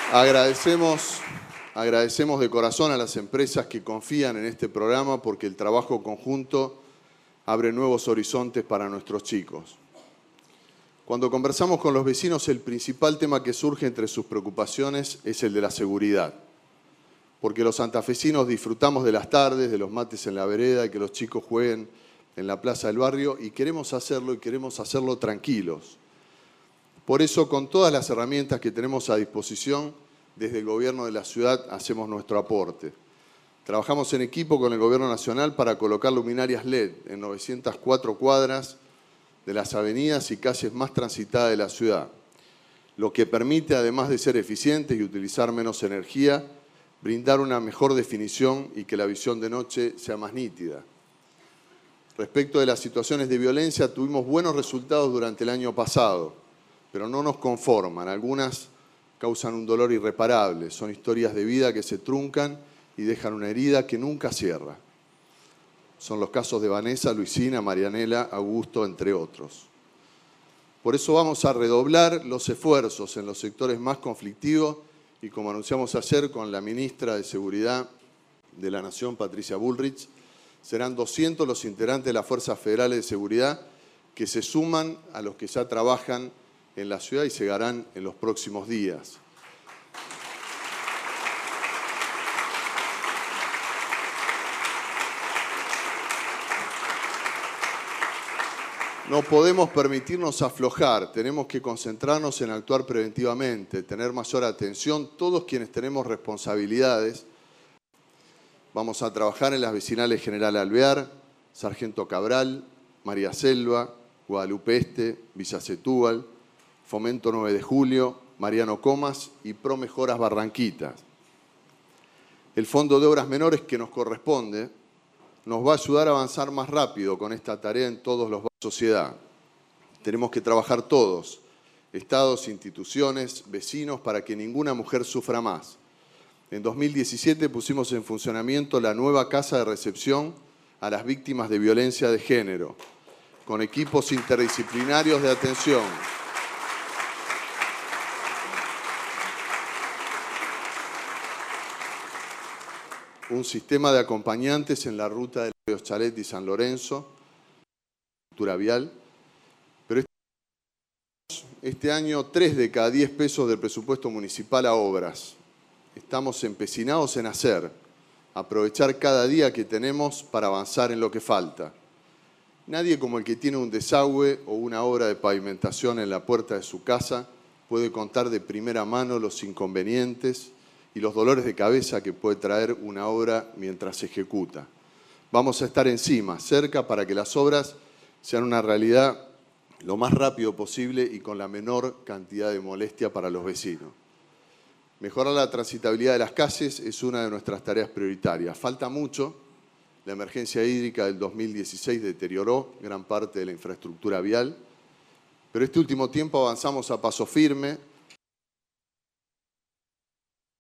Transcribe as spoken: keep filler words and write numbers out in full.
Agradecemos, agradecemos de corazón a las empresas que confían en este programa porque el trabajo conjunto abre nuevos horizontes para nuestros chicos. Cuando conversamos con los vecinos, el principal tema que surge entre sus preocupaciones es el de la seguridad. Porque los santafesinos disfrutamos de las tardes, de los mates en la vereda, y que los chicos jueguen en la plaza del barrio, y queremos hacerlo, y queremos hacerlo tranquilos. Por eso, con todas las herramientas que tenemos a disposición, desde el gobierno de la ciudad hacemos nuestro aporte. Trabajamos en equipo con el gobierno nacional para colocar luminarias L E D en novecientas cuatro cuadras de las avenidas y calles más transitadas de la ciudad, lo que permite, además de ser eficientes y utilizar menos energía, brindar una mejor definición y que la visión de noche sea más nítida. Respecto de las situaciones de violencia, tuvimos buenos resultados durante el año pasado, pero no nos conforman. Algunas causan un dolor irreparable, son historias de vida que se truncan y dejan una herida que nunca cierra. Son los casos de Vanessa, Luisina, Marianela, Augusto, entre otros. Por eso vamos a redoblar los esfuerzos en los sectores más conflictivos y, como anunciamos ayer con la ministra de Seguridad de la Nación, Patricia Bullrich, serán doscientos los integrantes de las Fuerzas Federales de Seguridad que se suman a los que ya trabajan en la ciudad y llegarán en los próximos días. No podemos permitirnos aflojar, tenemos que concentrarnos en actuar preventivamente, tener mayor atención, todos quienes tenemos responsabilidades. Vamos a trabajar en las vecinales General Alvear, Sargento Cabral, María Selva, Guadalupe Este, Villa Setúbal, Fomento nueve de julio, Mariano Comas y Pro Mejoras Barranquitas. El Fondo de Obras Menores que nos corresponde nos va a ayudar a avanzar más rápido con esta tarea en todos los barrios de la sociedad. Tenemos que trabajar todos, estados, instituciones, vecinos, para que ninguna mujer sufra más. En dos mil diecisiete pusimos en funcionamiento la nueva casa de recepción a las víctimas de violencia de género, con equipos interdisciplinarios de atención. Un sistema de acompañantes en la ruta de los Chalet y San Lorenzo, cultura vial. Pero este año, tres de cada diez pesos del presupuesto municipal a obras. Estamos empecinados en hacer, aprovechar cada día que tenemos para avanzar en lo que falta. Nadie como el que tiene un desagüe o una obra de pavimentación en la puerta de su casa puede contar de primera mano los inconvenientes y los dolores de cabeza que puede traer una obra mientras se ejecuta. Vamos a estar encima, cerca, para que las obras sean una realidad lo más rápido posible y con la menor cantidad de molestia para los vecinos. Mejorar la transitabilidad de las calles es una de nuestras tareas prioritarias. Falta mucho. La emergencia hídrica del dos mil dieciséis deterioró gran parte de la infraestructura vial, pero este último tiempo avanzamos a paso firme